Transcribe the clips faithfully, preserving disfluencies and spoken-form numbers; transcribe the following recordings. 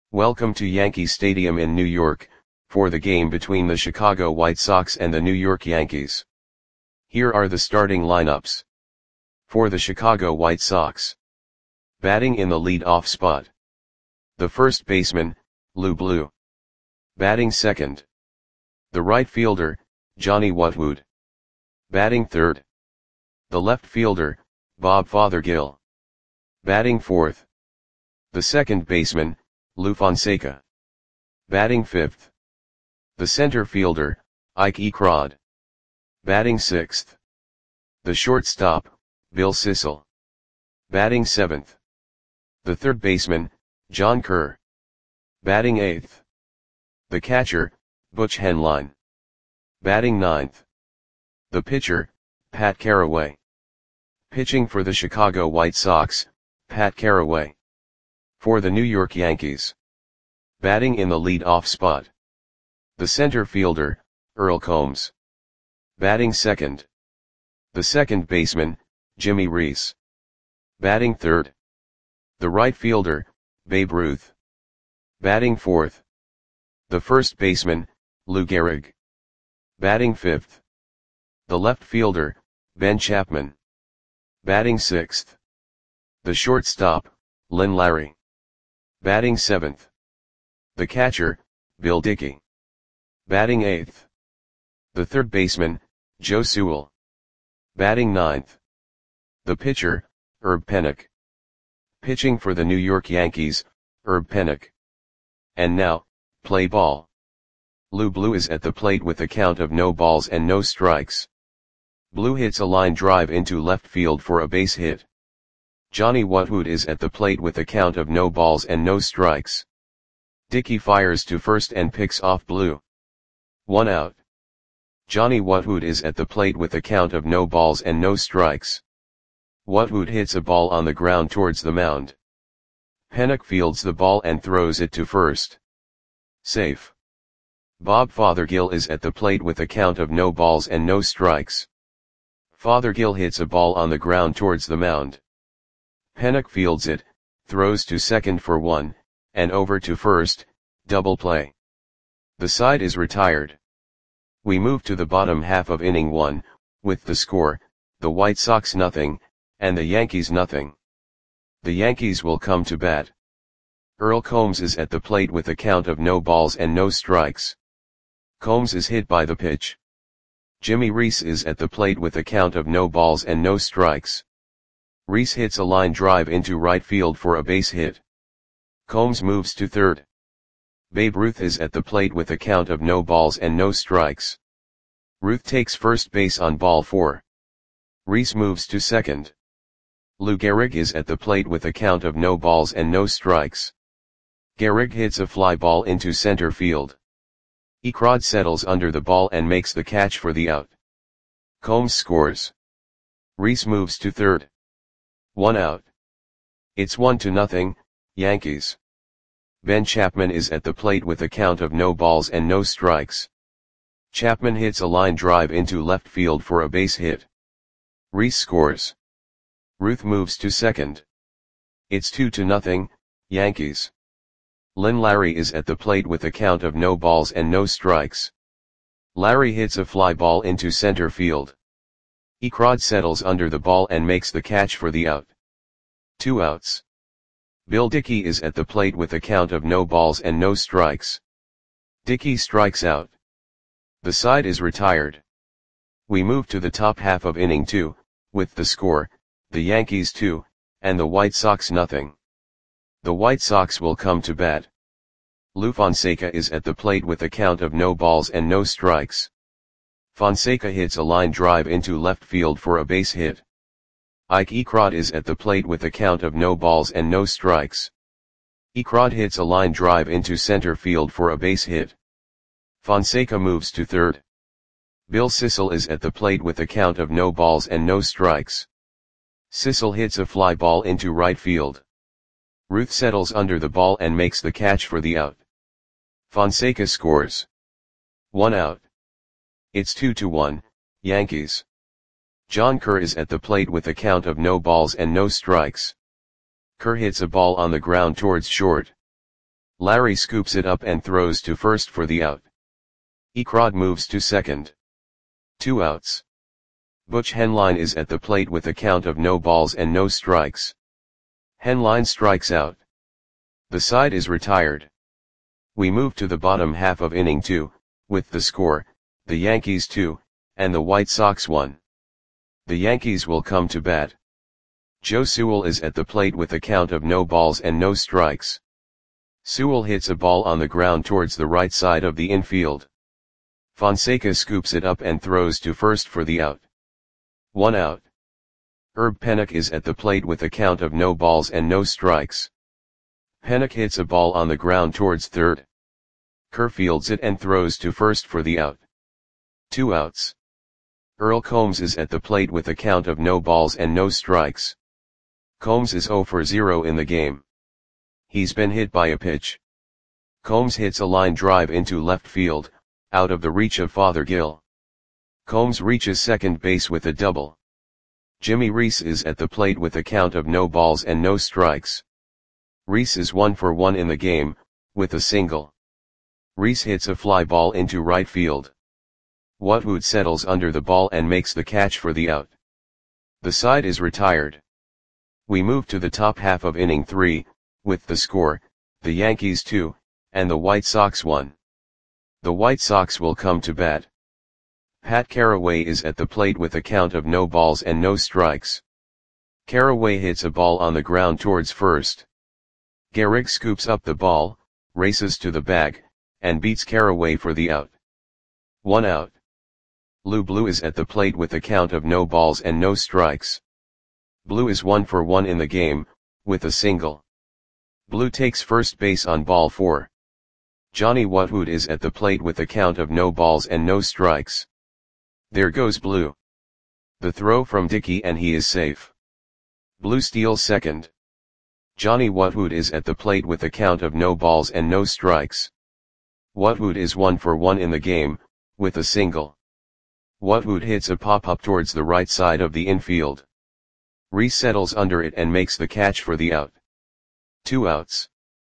Welcome to Yankee Stadium in New York, for the game between the Chicago White Sox and the New York Yankees. Here are the starting lineups. For the Chicago White Sox. Batting in the lead-off spot. The first baseman, Lou Blue. Batting second. The right fielder, Johnny Whatwood. Batting third. The left fielder, Bob Fothergill. Batting fourth. The second baseman, Lou Fonseca. Batting fifth. The center fielder, Ike Ekrod. Batting sixth. The shortstop, Bill Sissel. Batting seventh. The third baseman, John Kerr. Batting eighth. The catcher, Butch Henline. Batting ninth. The pitcher, Pat Carraway. Pitching for the Chicago White Sox, Pat Carraway. For the New York Yankees. Batting in the lead-off spot. The center fielder, Earl Combs. Batting second. The second baseman, Jimmy Reese. Batting third. The right fielder, Babe Ruth. Batting fourth. The first baseman, Lou Gehrig. Batting fifth. The left fielder, Ben Chapman. Batting sixth. The shortstop, Lynn Larry. Batting seventh. The catcher, Bill Dickey. Batting eighth. The third baseman, Joe Sewell. Batting ninth. The pitcher, Herb Pennock. Pitching for the New York Yankees, Herb Pennock. And now, play ball. Lou Blue is at the plate with a count of no balls and no strikes. Blue hits a line drive into left field for a base hit. Johnny Whatwood is at the plate with a count of no balls and no strikes. Dickey fires to first and picks off Blue. One out. Johnny Whatwood is at the plate with a count of no balls and no strikes. Whatwood hits a ball on the ground towards the mound. Pennock fields the ball and throws it to first. Safe. Bob Fothergill is at the plate with a count of no balls and no strikes. Fothergill hits a ball on the ground towards the mound. Pennock fields it, throws to second for one, and over to first, double play. The side is retired. We move to the bottom half of inning one, with the score, the White Sox nothing, and the Yankees nothing. The Yankees will come to bat. Earl Combs is at the plate with a count of no balls and no strikes. Combs is hit by the pitch. Jimmy Reese is at the plate with a count of no balls and no strikes. Reese hits a line drive into right field for a base hit. Combs moves to third. Babe Ruth is at the plate with a count of no balls and no strikes. Ruth takes first base on ball four. Reese moves to second. Lou Gehrig is at the plate with a count of no balls and no strikes. Gehrig hits a fly ball into center field. Ekrod settles under the ball and makes the catch for the out. Combs scores. Reese moves to third. One out. It's one to nothing, Yankees. Ben Chapman is at the plate with a count of no balls and no strikes. Chapman hits a line drive into left field for a base hit. Reese scores. Ruth moves to second. It's two to nothing, Yankees. Lynn Larry is at the plate with a count of no balls and no strikes. Larry hits a fly ball into center field. Ekrod settles under the ball and makes the catch for the out. Two outs. Bill Dickey is at the plate with a count of no balls and no strikes. Dickey strikes out. The side is retired. We move to the top half of inning two, with the score, the Yankees two, and the White Sox nothing. The White Sox will come to bat. Lou Fonseca is at the plate with a count of no balls and no strikes. Fonseca hits a line drive into left field for a base hit. Ike Ekrod is at the plate with a count of no balls and no strikes. Ekrod hits a line drive into center field for a base hit. Fonseca moves to third. Bill Sissel is at the plate with a count of no balls and no strikes. Sissel hits a fly ball into right field. Ruth settles under the ball and makes the catch for the out. Fonseca scores. One out. It's two to one, Yankees. John Kerr is at the plate with a count of no balls and no strikes. Kerr hits a ball on the ground towards short. Larry scoops it up and throws to first for the out. Ekrod moves to second. Two outs. Butch Henline is at the plate with a count of no balls and no strikes. Henline strikes out. The side is retired. We move to the bottom half of inning two, with the score, the Yankees two, and the White Sox one. The Yankees will come to bat. Joe Sewell is at the plate with a count of no balls and no strikes. Sewell hits a ball on the ground towards the right side of the infield. Fonseca scoops it up and throws to first for the out. One out. Herb Pennock is at the plate with a count of no balls and no strikes. Pennock hits a ball on the ground towards third. Kerr fields it and throws to first for the out. Two outs. Earl Combs is at the plate with a count of no balls and no strikes. Combs is oh for oh in the game. He's been hit by a pitch. Combs hits a line drive into left field, out of the reach of Fothergill. Combs reaches second base with a double. Jimmy Reese is at the plate with a count of no balls and no strikes. Reese is one for one in the game, with a single. Reese hits a fly ball into right field. Watwood settles under the ball and makes the catch for the out. The side is retired. We move to the top half of inning three, with the score, the Yankees two, and the White Sox one. The White Sox will come to bat. Pat Caraway is at the plate with a count of no balls and no strikes. Caraway hits a ball on the ground towards first. Gehrig scoops up the ball, races to the bag, and beats Caraway for the out. One out. Lou Blue is at the plate with a count of no balls and no strikes. Blue is one for one in the game, with a single. Blue takes first base on ball four. Johnny Watwood is at the plate with a count of no balls and no strikes. There goes Blue. The throw from Dickey and he is safe. Blue steals second. Johnny Watwood is at the plate with a count of no balls and no strikes. Watwood is one for one in the game, with a single. Watwood hits a pop-up towards the right side of the infield. Reese settles under it and makes the catch for the out. Two outs.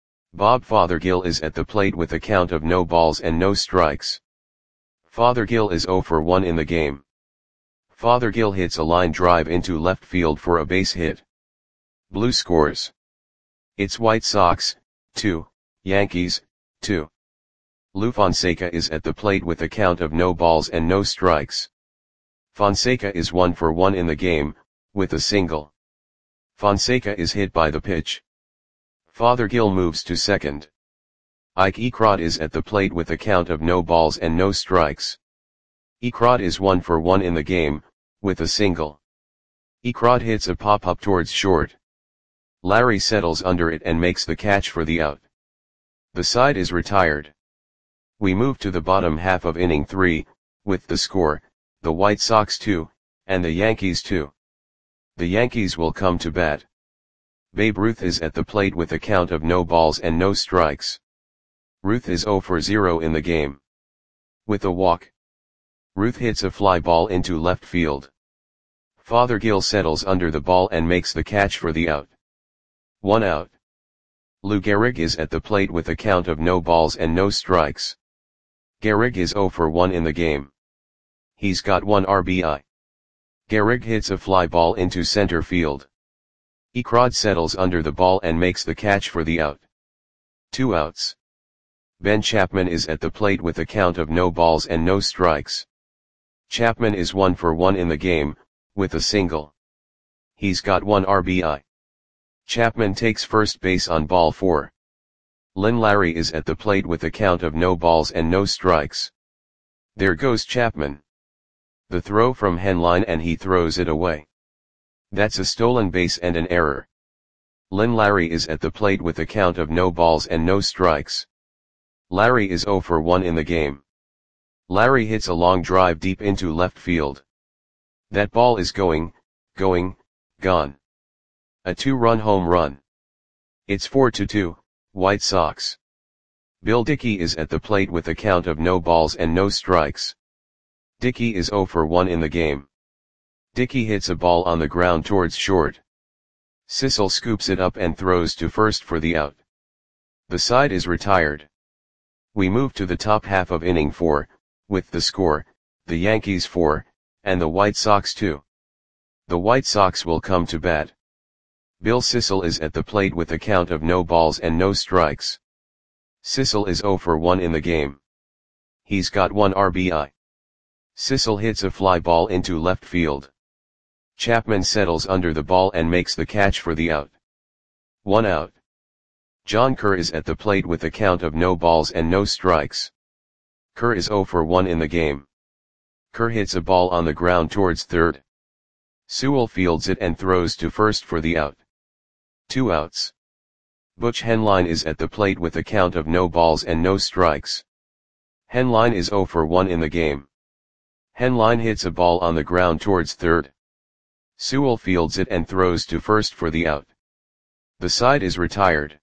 Bob Fothergill is at the plate with a count of no balls and no strikes. Fothergill is oh for one in the game. Fothergill hits a line drive into left field for a base hit. Blue scores. It's White Sox, two, Yankees, two. Lou Fonseca is at the plate with a count of no balls and no strikes. Fonseca is one for one in the game, with a single. Fonseca is hit by the pitch. Fothergill moves to second. Ike Ekrod is at the plate with a count of no balls and no strikes. Ekrod is one for one in the game, with a single. Ekrod hits a pop-up towards short. Larry settles under it and makes the catch for the out. The side is retired. We move to the bottom half of inning three, with the score, the White Sox two, and the Yankees two. The Yankees will come to bat. Babe Ruth is at the plate with a count of no balls and no strikes. Ruth is oh for oh in the game. With a walk. Ruth hits a fly ball into left field. Fothergill settles under the ball and makes the catch for the out. One out. Lou Gehrig is at the plate with a count of no balls and no strikes. Gehrig is oh for one in the game. He's got one R B I. Gehrig hits a fly ball into center field. Ekrod settles under the ball and makes the catch for the out. Two outs. Ben Chapman is at the plate with a count of no balls and no strikes. Chapman is one for one in the game, with a single. He's got one R B I. Chapman takes first base on ball four. Lynn Larry is at the plate with a count of no balls and no strikes. There goes Chapman. The throw from Henline and he throws it away. That's a stolen base and an error. Lynn Larry is at the plate with a count of no balls and no strikes. Larry is oh for one in the game. Larry hits a long drive deep into left field. That ball is going, going, gone. A two-run home run. It's four to two, White Sox. Bill Dickey is at the plate with a count of no balls and no strikes. Dickey is oh for one in the game. Dickey hits a ball on the ground towards short. Sissel scoops it up and throws to first for the out. The side is retired. We move to the top half of inning four, with the score, the Yankees four, and the White Sox two. The White Sox will come to bat. Bill Sissel is at the plate with a count of no balls and no strikes. Sissel is oh for one in the game. He's got one R B I. Sissel hits a fly ball into left field. Chapman settles under the ball and makes the catch for the out. One out. John Kerr is at the plate with a count of no balls and no strikes. Kerr is oh for one in the game. Kerr hits a ball on the ground towards third. Sewell fields it and throws to first for the out. Two outs. Butch Henline is at the plate with a count of no balls and no strikes. Henline is oh for one in the game. Henline hits a ball on the ground towards third. Sewell fields it and throws to first for the out. The side is retired.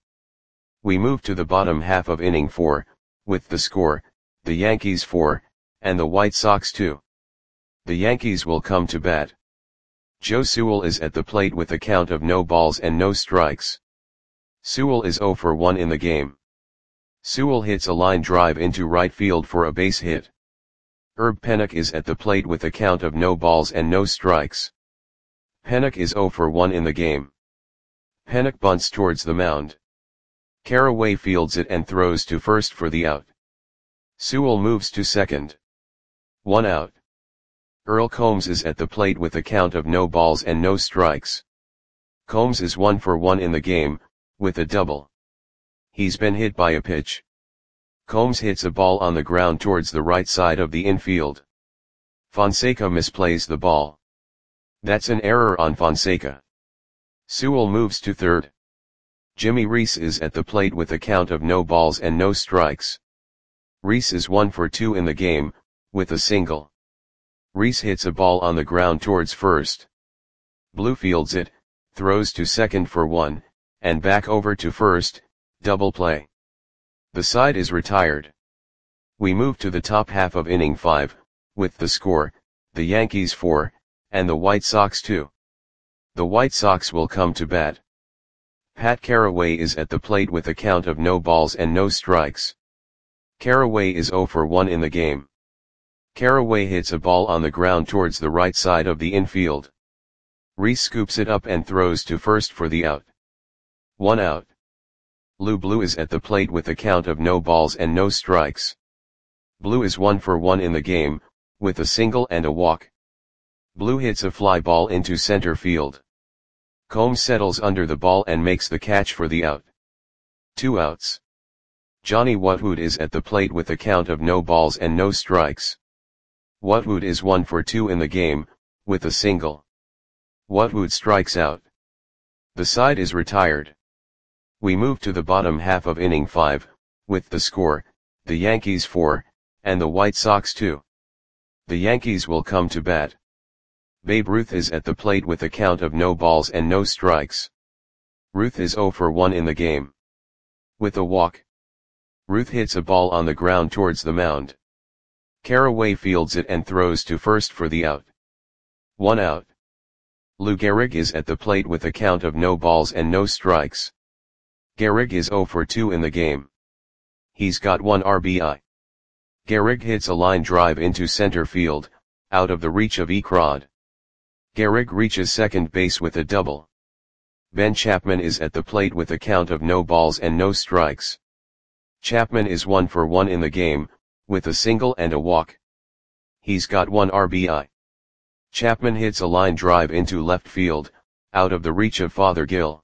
We move to the bottom half of inning four, with the score, the Yankees four, and the White Sox two. The Yankees will come to bat. Joe Sewell is at the plate with a count of no balls and no strikes. Sewell is oh for one in the game. Sewell hits a line drive into right field for a base hit. Herb Pennock is at the plate with a count of no balls and no strikes. Pennock is oh for one in the game. Pennock bunts towards the mound. Carraway fields it and throws to first for the out. Sewell moves to second. One out. Earl Combs is at the plate with a count of no balls and no strikes. Combs is one for one in the game, with a double. He's been hit by a pitch. Combs hits a ball on the ground towards the right side of the infield. Fonseca misplays the ball. That's an error on Fonseca. Sewell moves to third. Jimmy Reese is at the plate with a count of no balls and no strikes. Reese is one for two in the game, with a single. Reese hits a ball on the ground towards first. Blue fields it, throws to second for one, and back over to first, double play. The side is retired. We move to the top half of inning five, with the score, the Yankees four, and the White Sox two. The White Sox will come to bat. Pat Carraway is at the plate with a count of no balls and no strikes. Carraway is oh for one in the game. Carraway hits a ball on the ground towards the right side of the infield. Reese scoops it up and throws to first for the out. One out. Lou Blue is at the plate with a count of no balls and no strikes. Blue is one for one in the game, with a single and a walk. Blue hits a fly ball into center field. Combs settles under the ball and makes the catch for the out. Two outs. Johnny Whatwood is at the plate with a count of no balls and no strikes. Whatwood is one for two in the game, with a single. Whatwood strikes out. The side is retired. We move to the bottom half of inning five, with the score, the Yankees four, and the White Sox two. The Yankees will come to bat. Babe Ruth is at the plate with a count of no balls and no strikes. Ruth is oh for one in the game. With a walk. Ruth hits a ball on the ground towards the mound. Carraway fields it and throws to first for the out. One out. Lou Gehrig is at the plate with a count of no balls and no strikes. Gehrig is oh for two in the game. He's got one R B I. Gehrig hits a line drive into center field, out of the reach of Ekrod. Gehrig reaches second base with a double. Ben Chapman is at the plate with a count of no balls and no strikes. Chapman is one for one in the game, with a single and a walk. He's got one R B I. Chapman hits a line drive into left field, out of the reach of Fothergill.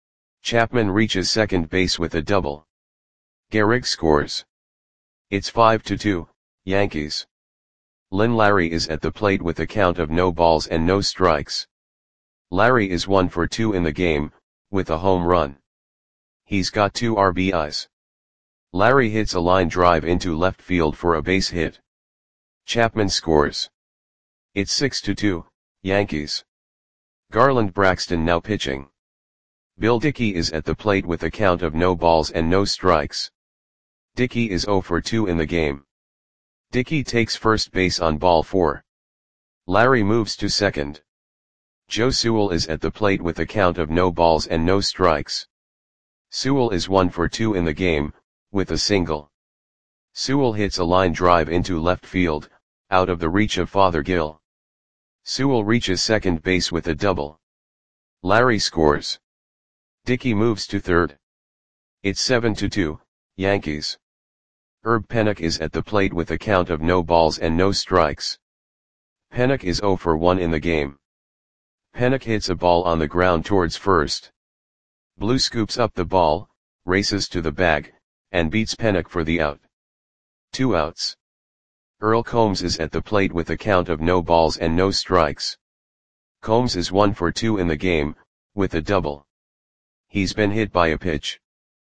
Chapman reaches second base with a double. Gehrig scores. It's five to two, Yankees. Lynn Larry is at the plate with a count of no balls and no strikes. Larry is one for two in the game, with a home run. He's got two R B Is. Larry hits a line drive into left field for a base hit. Chapman scores. It's six to two, Yankees. Garland Braxton now pitching. Bill Dickey is at the plate with a count of no balls and no strikes. Dickey is oh for two in the game. Dickey takes first base on ball four. Larry moves to second. Joe Sewell is at the plate with a count of no balls and no strikes. Sewell is one for two in the game, with a single. Sewell hits a line drive into left field, out of the reach of Fothergill. Sewell reaches second base with a double. Larry scores. Dickey moves to third. It's seven to two, Yankees. Herb Pennock is at the plate with a count of no balls and no strikes. Pennock is zero for one in the game. Pennock hits a ball on the ground towards first. Blue scoops up the ball, races to the bag, and beats Pennock for the out. Two outs. Earl Combs is at the plate with a count of no balls and no strikes. Combs is one for two in the game, with a double. He's been hit by a pitch.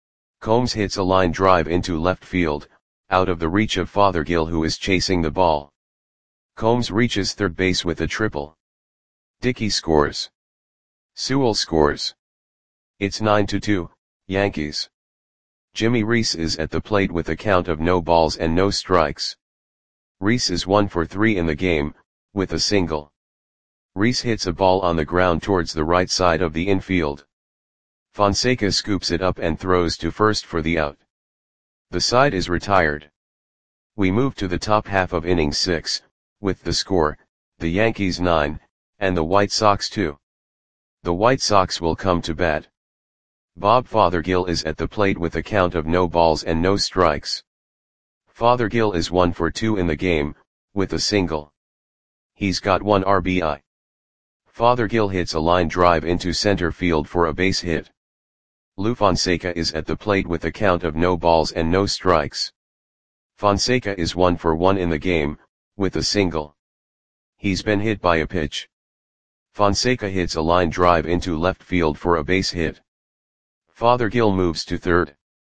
Combs hits a line drive into left field, out of the reach of Fothergill, who is chasing the ball. Combs reaches third base with a triple. Dickey scores. Sewell scores. It's nine to two, Yankees. Jimmy Reese is at the plate with a count of no balls and no strikes. Reese is one for three in the game, with a single. Reese hits a ball on the ground towards the right side of the infield. Fonseca scoops it up and throws to first for the out. The side is retired. We move to the top half of inning six, with the score, the Yankees nine, and the White Sox two. The White Sox will come to bat. Bob Fothergill is at the plate with a count of no balls and no strikes. Fothergill is one for two in the game, with a single. He's got one R B I. Fothergill hits a line drive into center field for a base hit. Lou Fonseca is at the plate with a count of no balls and no strikes. Fonseca is one for one in the game, with a single. He's been hit by a pitch. Fonseca hits a line drive into left field for a base hit. Fothergill moves to third.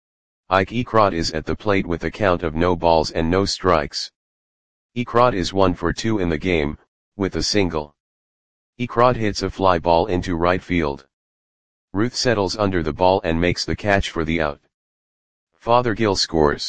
Ike Ecrott is at the plate with a count of no balls and no strikes. Ecrott is one for two in the game, with a single. Ecrott hits a fly ball into right field. Ruth settles under the ball and makes the catch for the out. Fothergill scores.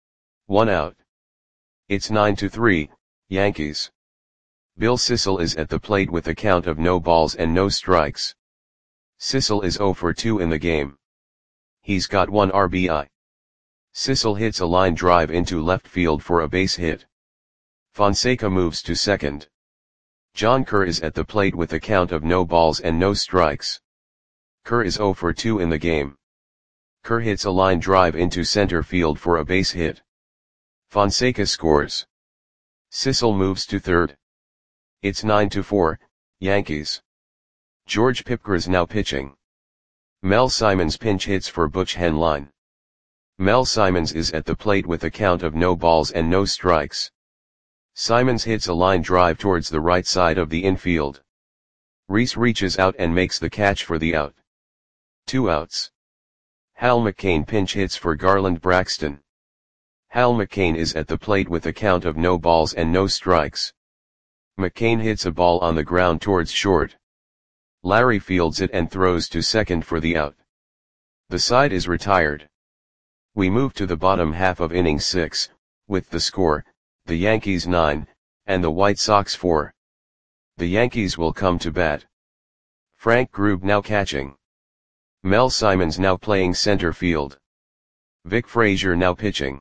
One out. It's nine to three, Yankees. Bill Sissel is at the plate with a count of no balls and no strikes. Sissel is zero for two in the game. He's got one R B I. Sissel hits a line drive into left field for a base hit. Fonseca moves to second. John Kerr is at the plate with a count of no balls and no strikes. Kerr is zero for two in the game. Kerr hits a line drive into center field for a base hit. Fonseca scores. Sissel moves to third. It's nine to four, Yankees. George Pipgras now pitching. Mel Simons pinch hits for Butch Henline. Mel Simons is at the plate with a count of no balls and no strikes. Simons hits a line drive towards the right side of the infield. Reese reaches out and makes the catch for the out. Two outs. Hal McCain pinch hits for Garland Braxton. Hal McCain is at the plate with a count of no balls and no strikes. McCain hits a ball on the ground towards short. Larry fields it and throws to second for the out. The side is retired. We move to the bottom half of inning six, with the score, the Yankees nine, and the White Sox four. The Yankees will come to bat. Frank Grube now catching. Mel Simons now playing center field. Vic Frazier now pitching.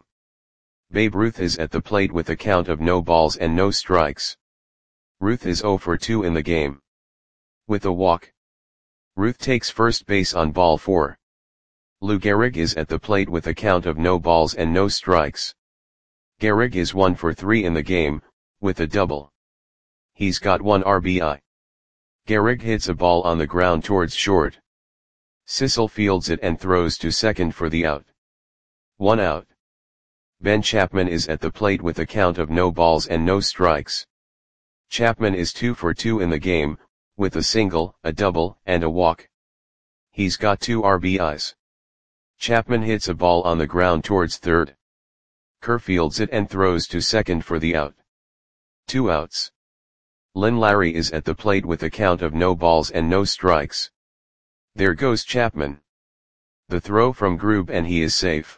Babe Ruth is at the plate with a count of no balls and no strikes. Ruth is zero for two in the game. With a walk. Ruth takes first base on ball four. Lou Gehrig is at the plate with a count of no balls and no strikes. Gehrig is one for three in the game, with a double. He's got one R B I. Gehrig hits a ball on the ground towards short. Sissel fields it and throws to second for the out. One out. Ben Chapman is at the plate with a count of no balls and no strikes. Chapman is two for two in the game, with a single, a double, and a walk. He's got two R B Is. Chapman hits a ball on the ground towards third. Kerr fields it and throws to second for the out. Two outs. Lynn Larry is at the plate with a count of no balls and no strikes. There goes Chapman. The throw from Grube and he is safe.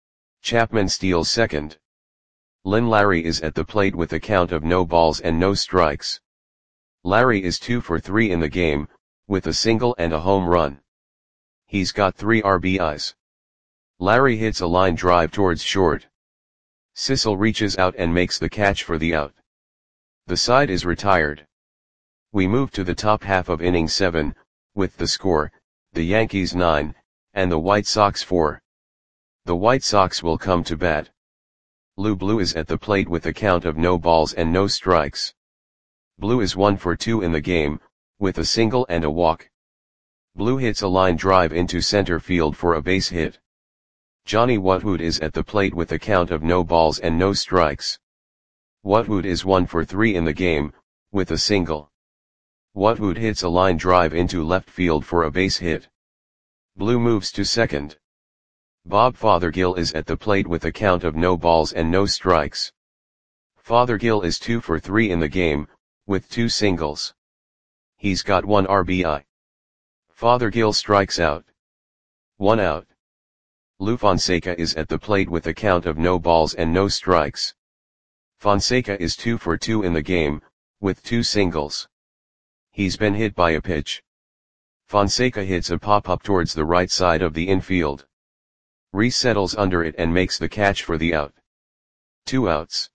Chapman steals second. Lynn Larry is at the plate with a count of no balls and no strikes. Larry is two for three in the game, with a single and a home run. He's got three R B Is. Larry hits a line drive towards short. Sissel reaches out and makes the catch for the out. The side is retired. We move to the top half of inning seven, with the score, the Yankees nine, and the White Sox four. The White Sox will come to bat. Lou Blue is at the plate with a count of no balls and no strikes. Blue is one for two in the game, with a single and a walk. Blue hits a line drive into center field for a base hit. Johnny Whatwood is at the plate with a count of no balls and no strikes. Whatwood is one for three in the game, with a single. Whatwood hits a line drive into left field for a base hit. Blue moves to second. Bob Fothergill is at the plate with a count of no balls and no strikes. Fothergill is two for three in the game, with two singles. He's got one R B I. Fothergill strikes out. One out. Lou Fonseca is at the plate with a count of no balls and no strikes. Fonseca is two for two in the game, with two singles. He's been hit by a pitch. Fonseca hits a pop-up towards the right side of the infield. Reese settles under it and makes the catch for the out. Two outs.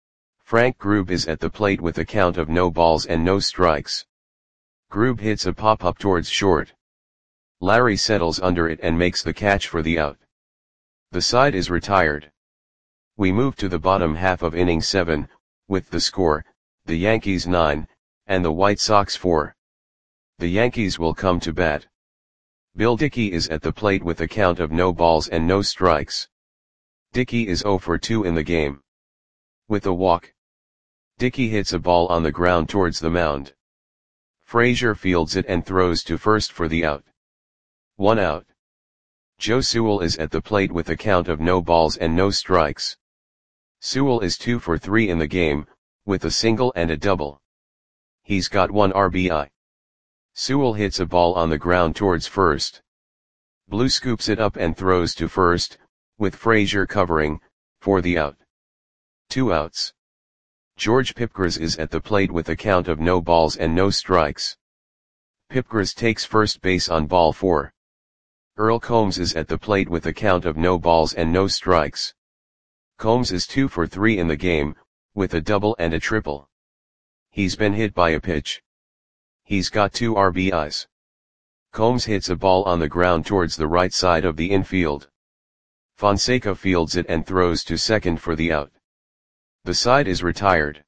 Frank Grube is at the plate with a count of no balls and no strikes. Grube hits a pop-up towards short. Larry settles under it and makes the catch for the out. The side is retired. We move to the bottom half of inning seven, with the score, the Yankees nine, and the White Sox four. The Yankees will come to bat. Bill Dickey is at the plate with a count of no balls and no strikes. Dickey is zero for two in the game. With a walk. Dickey hits a ball on the ground towards the mound. Frazier fields it and throws to first for the out. One out. Joe Sewell is at the plate with a count of no balls and no strikes. Sewell is two for three in the game, with a single and a double. He's got one R B I. Sewell hits a ball on the ground towards first. Blue scoops it up and throws to first, with Frazier covering, for the out. Two outs. George Pipgras is at the plate with a count of no balls and no strikes. Pipgras takes first base on ball four. Earl Combs is at the plate with a count of no balls and no strikes. Combs is two for three in the game, with a double and a triple. He's been hit by a pitch. He's got two R B Is. Combs hits a ball on the ground towards the right side of the infield. Fonseca fields it and throws to second for the out. The side is retired.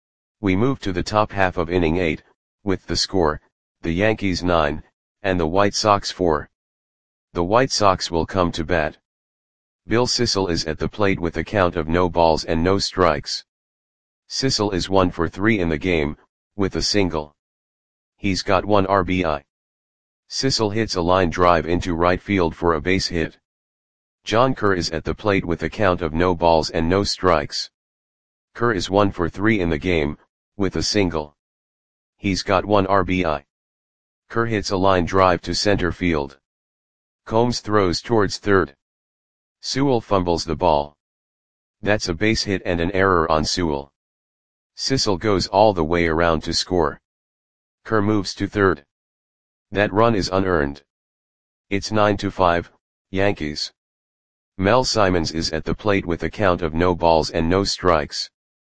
We move to the top half of inning eight, with the score, the Yankees nine, and the White Sox four. The White Sox will come to bat. Bill Sissel is at the plate with a count of no balls and no strikes. Sissel is one for three in the game, with a single. He's got one R B I. Sissel hits a line drive into right field for a base hit. John Kerr is at the plate with a count of no balls and no strikes. Kerr is one for three in the game, with a single. He's got one R B I. Kerr hits a line drive to center field. Combs throws towards third. Sewell fumbles the ball. That's a base hit and an error on Sewell. Sissel goes all the way around to score. Kerr moves to third. That run is unearned. It's nine to five, Yankees. Mel Simons is at the plate with a count of no balls and no strikes.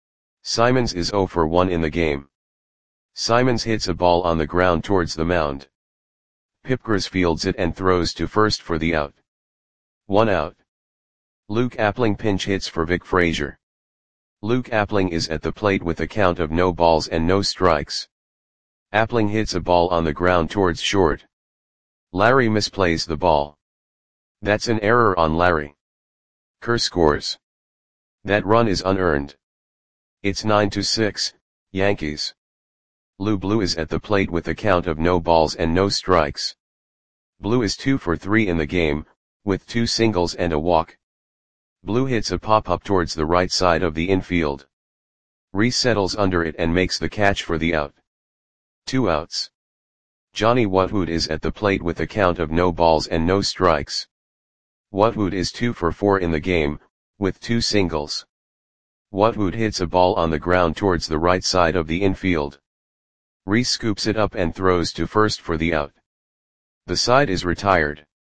Simons is zero for one in the game. Simons hits a ball on the ground towards the mound. Pipgras fields it and throws to first for the out. One out. Luke Appling pinch hits for Vic Frazier. Luke Appling is at the plate with a count of no balls and no strikes. Appling hits a ball on the ground towards short. Larry misplays the ball. That's an error on Larry. Kerr scores. That run is unearned. It's nine to six, Yankees. Lou Blue is at the plate with a count of no balls and no strikes. Blue is two for three in the game, with two singles and a walk. Blue hits a pop-up towards the right side of the infield. Reese settles under it and makes the catch for the out. Two outs. Johnny Whatwood is at the plate with a count of no balls and no strikes. Whatwood is two for four in the game, with two singles. Whatwood hits a ball on the ground towards the right side of the infield. Reese scoops it up and throws to first for the out. The side is retired.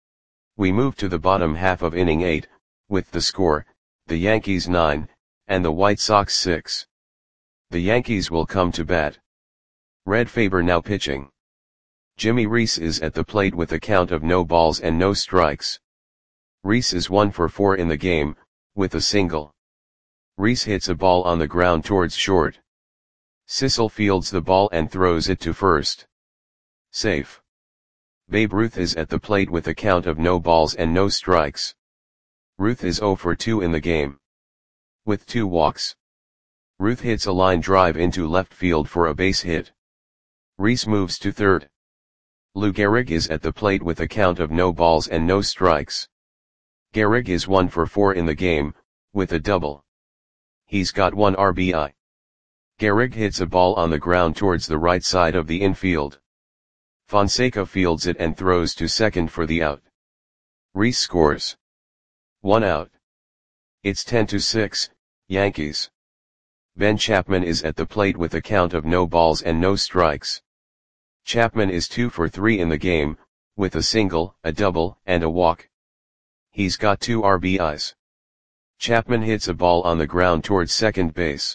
We move to the bottom half of inning eight, with the score, the Yankees nine, and the White Sox six. The Yankees will come to bat. Red Faber now pitching. Jimmy Reese is at the plate with a count of no balls and no strikes. Reese is one for four in the game, with a single. Reese hits a ball on the ground towards short. Sissel fields the ball and throws it to first. Safe. Babe Ruth is at the plate with a count of no balls and no strikes. Ruth is zero for two in the game. With two walks. Ruth hits a line drive into left field for a base hit. Reese moves to third. Lou Gehrig is at the plate with a count of no balls and no strikes. Gehrig is one for four in the game, with a double. He's got one R B I. Gehrig hits a ball on the ground towards the right side of the infield. Fonseca fields it and throws to second for the out. Reese scores. One out. It's ten to six, Yankees. Ben Chapman is at the plate with a count of no balls and no strikes. Chapman is two for three in the game, with a single, a double, and a walk. He's got two R B Is. Chapman hits a ball on the ground towards second base.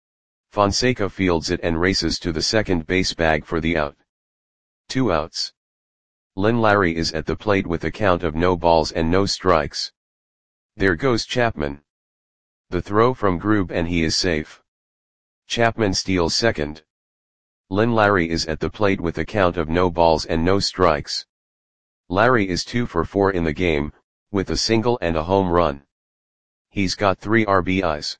Fonseca fields it and races to the second base bag for the out. Two outs. Lynn Larry is at the plate with a count of no balls and no strikes. There goes Chapman. The throw from Grube and he is safe. Chapman steals second. Lynn Larry is at the plate with a count of no balls and no strikes. Larry is two for four in the game, with a single and a home run. He's got three R B Is.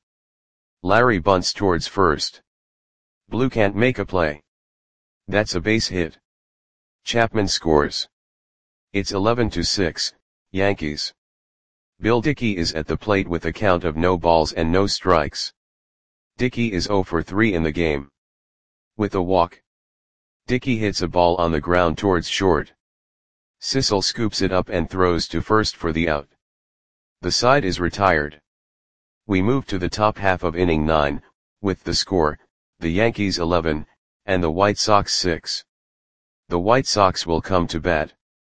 Larry bunts towards first. Blue can't make a play. That's a base hit. Chapman scores. It's eleven to six, Yankees. Bill Dickey is at the plate with a count of no balls and no strikes. Dickey is zero for three in the game. With a walk. Dickey hits a ball on the ground towards short. Sissel scoops it up and throws to first for the out. The side is retired. We move to the top half of inning nine, with the score, the Yankees eleven, and the White Sox six. The White Sox will come to bat.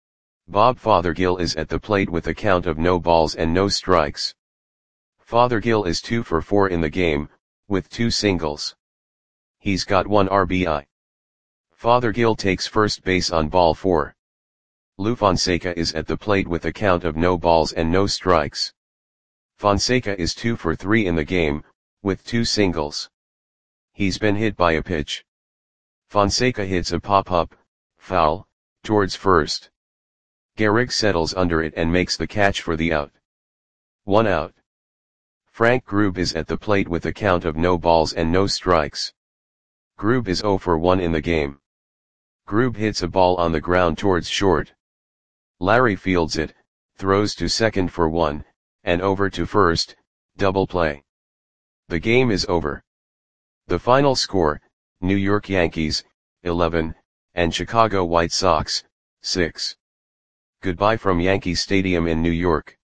Bob Fothergill is at the plate with a count of no balls and no strikes. Fothergill is two for four in the game, with two singles. He's got one R B I. Fothergill takes first base on ball four. Lou Fonseca is at the plate with a count of no balls and no strikes. Fonseca is two for three in the game, with two singles. He's been hit by a pitch. Fonseca hits a pop-up, foul, towards first. Gehrig settles under it and makes the catch for the out. One out. Frank Grube is at the plate with a count of no balls and no strikes. Grube is zero for one in the game. Grube hits a ball on the ground towards short. Larry fields it, throws to second for one, and over to first, double play. The game is over. The final score, New York Yankees, eleven, and Chicago White Sox, six. Goodbye from Yankee Stadium in New York.